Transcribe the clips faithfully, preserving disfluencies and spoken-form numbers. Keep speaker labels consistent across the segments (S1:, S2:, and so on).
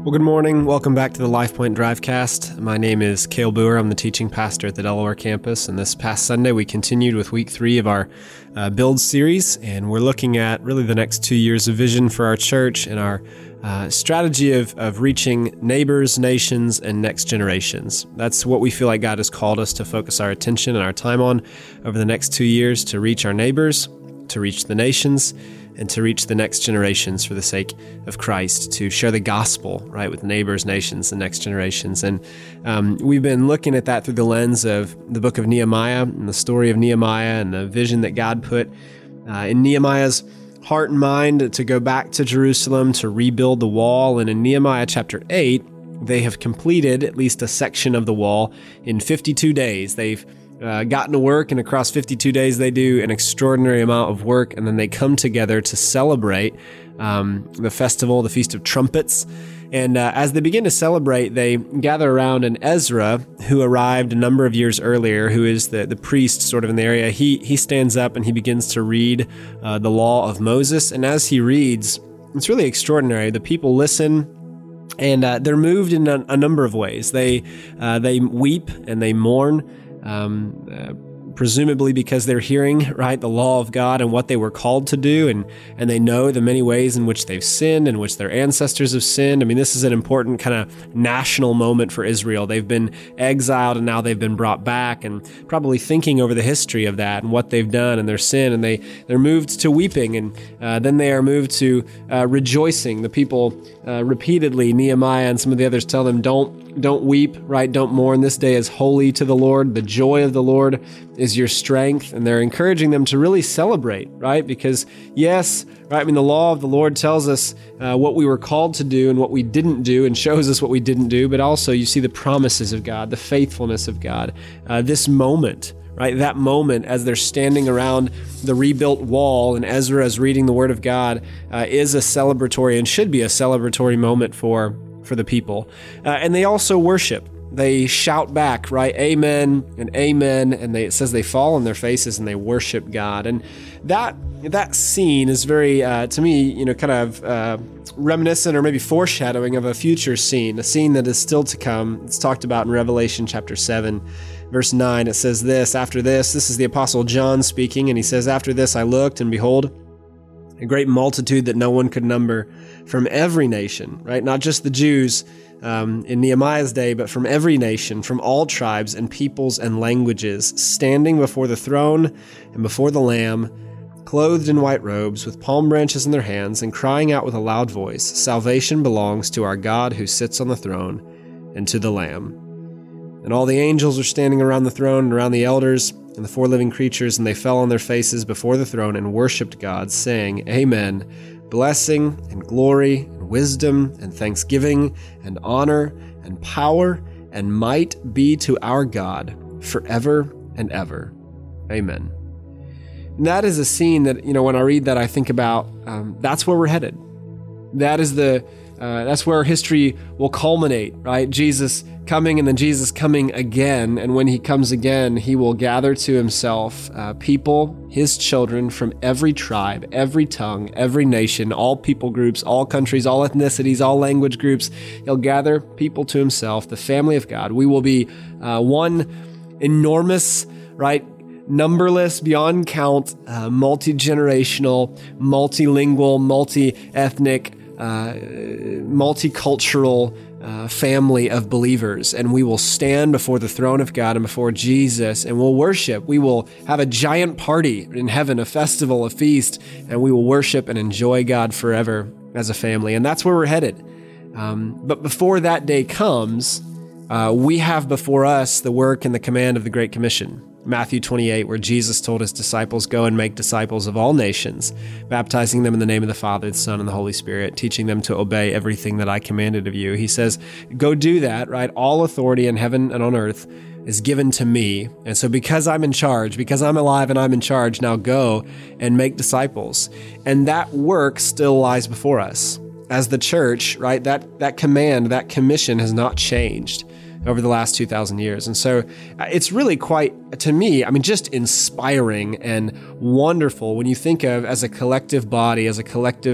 S1: Well, good morning. Welcome back to the LifePoint Drivecast. My name is Cale Boer. I'm the teaching pastor at the Delaware campus, and this past Sunday we continued with week three of our uh, Build series, and we're looking at really the next two years of vision for our church and our uh, strategy of, of reaching neighbors, nations, and next generations. That's what we feel like God has called us to focus our attention and our time on over the next two years, to reach our neighbors, to reach the nations, and to reach the next generations for the sake of Christ, to share the gospel, right, with neighbors, nations, and next generations. And um, we've been looking at that through the lens of the book of Nehemiah and the story of Nehemiah and the vision that God put uh, in Nehemiah's heart and mind to go back to Jerusalem, to rebuild the wall. And in Nehemiah chapter eight, they have completed at least a section of the wall in fifty-two days. They've Uh, gotten to work, and across fifty-two days they do an extraordinary amount of work, and then they come together to celebrate um, the festival, the Feast of Trumpets. And uh, as they begin to celebrate, they gather around, and Ezra, who arrived a number of years earlier, who is the, the priest sort of in the area, he, he stands up and he begins to read uh, the law of Moses. And as he reads, it's really extraordinary. The people listen, and uh, they're moved in a, a number of ways. They, uh, they weep and they mourn. Um, uh, presumably because they're hearing, right, the law of God and what they were called to do, and and they know the many ways in which they've sinned, in which their ancestors have sinned. I mean, this is an important kind of national moment for Israel. They've been exiled, and now they've been brought back, and probably thinking over the history of that and what they've done and their sin, and they, they're moved to weeping, and uh, then they are moved to uh, rejoicing. The people uh, repeatedly, Nehemiah and some of the others tell them, don't Don't weep, right? Don't mourn. This day is holy to the Lord. The joy of the Lord is your strength. And they're encouraging them to really celebrate, right? Because yes, right, I mean, the law of the Lord tells us uh, what we were called to do and what we didn't do, and shows us what we didn't do. But also you see the promises of God, the faithfulness of God. Uh, this moment, right? That moment as they're standing around the rebuilt wall and Ezra is reading the Word of God uh, is a celebratory, and should be a celebratory moment for for the people. Uh, and they also worship. They shout back, right? Amen and amen. And they, it says they fall on their faces and they worship God. And that that scene is very, uh, to me, you know, kind of uh, reminiscent or maybe foreshadowing of a future scene, a scene that is still to come. It's talked about in Revelation chapter seven, verse nine. It says this, after this, this is the Apostle John speaking, and he says, after this I looked, and behold, a great multitude that no one could number, from every nation, right? Not just the Jews um, in Nehemiah's day, but from every nation, from all tribes and peoples and languages, standing before the throne and before the Lamb, clothed in white robes, with palm branches in their hands, and crying out with a loud voice, salvation belongs to our God who sits on the throne and to the Lamb. And all the angels are standing around the throne and around the elders and the four living creatures, and they fell on their faces before the throne and worshipped God, saying, Amen. Blessing and glory and wisdom and thanksgiving and honor and power and might be to our God forever and ever. Amen. And that is a scene that, you know, when I read that, I think about um, that's where we're headed. That is the uh, that's where history will culminate, right? Jesus coming, and then Jesus coming again. And when he comes again, he will gather to himself uh, people, his children from every tribe, every tongue, every nation, all people groups, all countries, all ethnicities, all language groups. He'll gather people to himself, the family of God. We will be uh, one enormous, right, numberless, beyond count, uh, multi-generational, multilingual, multi-ethnic, uh, multicultural Uh, family of believers, and we will stand before the throne of God and before Jesus, and we'll worship. We will have a giant party in heaven, a festival, a feast, and we will worship and enjoy God forever as a family. And that's where we're headed. Um, but before that day comes, uh, we have before us the work and the command of the Great Commission. Matthew twenty-eight, where Jesus told his disciples, go and make disciples of all nations, baptizing them in the name of the Father, the Son, and the Holy Spirit, teaching them to obey everything that I commanded of you. He says, go do that, right? All authority in heaven and on earth is given to me. And so because I'm in charge, because I'm alive and I'm in charge, now go and make disciples. And that work still lies before us. As the church, right, that, that command, that commission has not changed over the last two thousand years. And so it's really quite, to me, I mean, just inspiring and wonderful when you think of, as a collective body, as a collective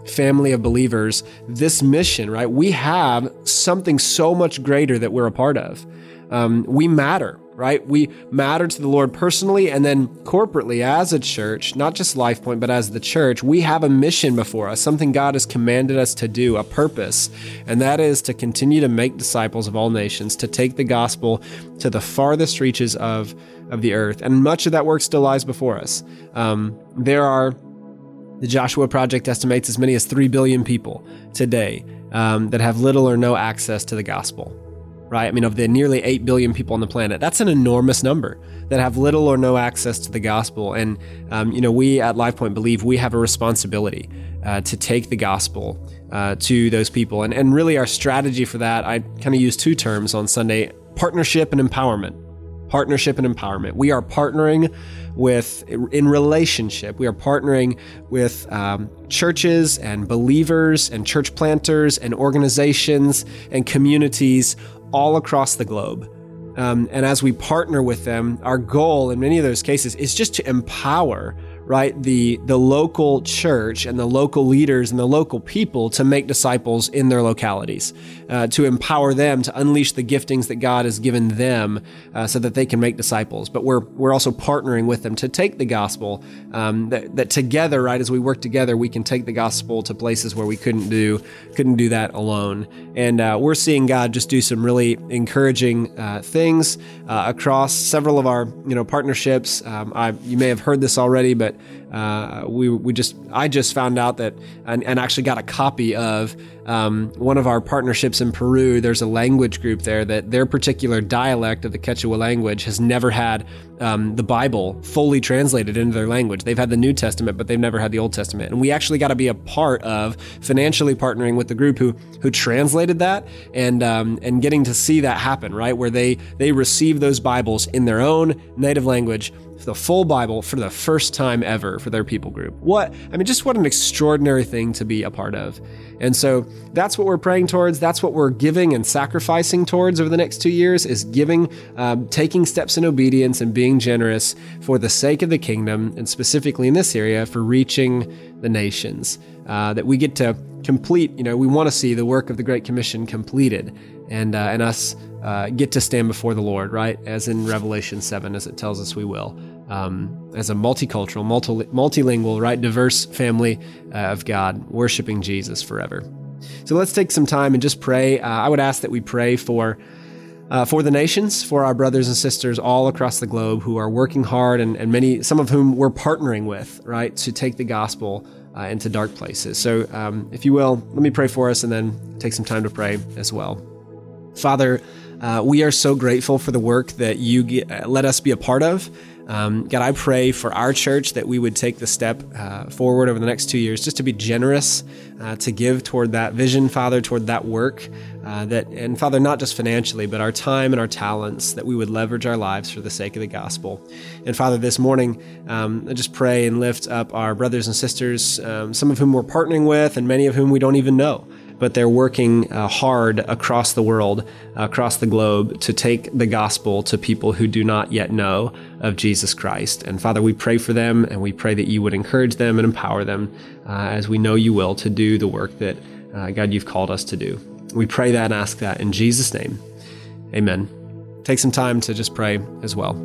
S1: family of believers, this mission, right? We have something so much greater that we're a part of. Um, we matter, right? We matter to the Lord personally, and then corporately as a church, not just LifePoint, but as the church, we have a mission before us, something God has commanded us to do, a purpose, and that is to continue to make disciples of all nations, to take the gospel to the farthest reaches of, of the earth. And much of that work still lies before us. Um, there are, the Joshua Project estimates as many as three billion people today um, that have little or no access to the gospel. Right? I mean, of the nearly eight billion people on the planet, that's an enormous number that have little or no access to the gospel. And, um, you know, we at LifePoint believe we have a responsibility uh, to take the gospel uh, to those people. And, and really our strategy for that, I kind of use two terms on Sunday: partnership and empowerment. Partnership and empowerment. We are partnering with, in relationship, we are partnering with um, churches and believers and church planters and organizations and communities all across the globe. Um, and as we partner with them, our goal in many of those cases is just to empower, right, the the local church and the local leaders and the local people to make disciples in their localities, uh, to empower them to unleash the giftings that God has given them uh, so that they can make disciples. But we're we're also partnering with them to take the gospel, um, that, that together, right, as we work together, we can take the gospel to places where we couldn't do couldn't do that alone. And uh, we're seeing God just do some really encouraging uh, things uh, across several of our you know partnerships. Um, I, you may have heard this already, but Uh, we we just I just found out that and, and actually got a copy of um, one of our partnerships in Peru. There's a language group there that their particular dialect of the Quechua language has never had um, the Bible fully translated into their language. They've had the New Testament, but they've never had the Old Testament. And we actually got to be a part of financially partnering with the group who who translated that and um, and getting to see that happen, right? Where they they receive those Bibles in their own native language, the full Bible for the first time ever for their people group. What, I mean, just what an extraordinary thing to be a part of. And so that's what we're praying towards. That's what we're giving and sacrificing towards over the next two years is giving, um, taking steps in obedience and being generous for the sake of the kingdom, and specifically in this area for reaching the nations, uh, that we get to complete, you know, we want to see the work of the Great Commission completed and, uh, and us uh, get to stand before the Lord, right? As in Revelation seven, as it tells us we will. Um, as a multicultural, multi- multilingual, right, diverse family uh, of God, worshiping Jesus forever. So let's take some time and just pray. Uh, I would ask that we pray for uh, for the nations, for our brothers and sisters all across the globe who are working hard, and, and many, some of whom we're partnering with, right, to take the gospel uh, into dark places. So um, if you will, let me pray for us and then take some time to pray as well. Father, uh, we are so grateful for the work that you get, uh, let us be a part of. Um, God, I pray for our church that we would take the step uh, forward over the next two years just to be generous, uh, to give toward that vision, Father, toward that work, uh, that, and Father, not just financially, but our time and our talents, that we would leverage our lives for the sake of the gospel. And Father, this morning, um, I just pray and lift up our brothers and sisters, um, some of whom we're partnering with and many of whom we don't even know, but they're working uh, hard across the world, uh, across the globe, to take the gospel to people who do not yet know of Jesus Christ. And Father, we pray for them, and we pray that you would encourage them and empower them, uh, as we know you will, to do the work that, uh, God, you've called us to do. We pray that and ask that in Jesus' name. Amen. Take some time to just pray as well.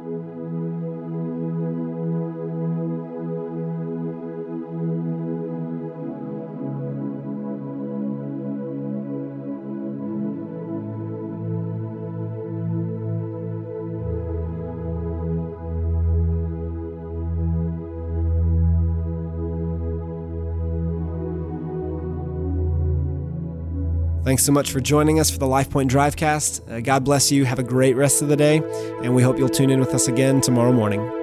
S1: Thanks so much for joining us for the LifePoint Drivecast. Uh, God bless you. Have a great rest of the day, and we hope you'll tune in with us again tomorrow morning.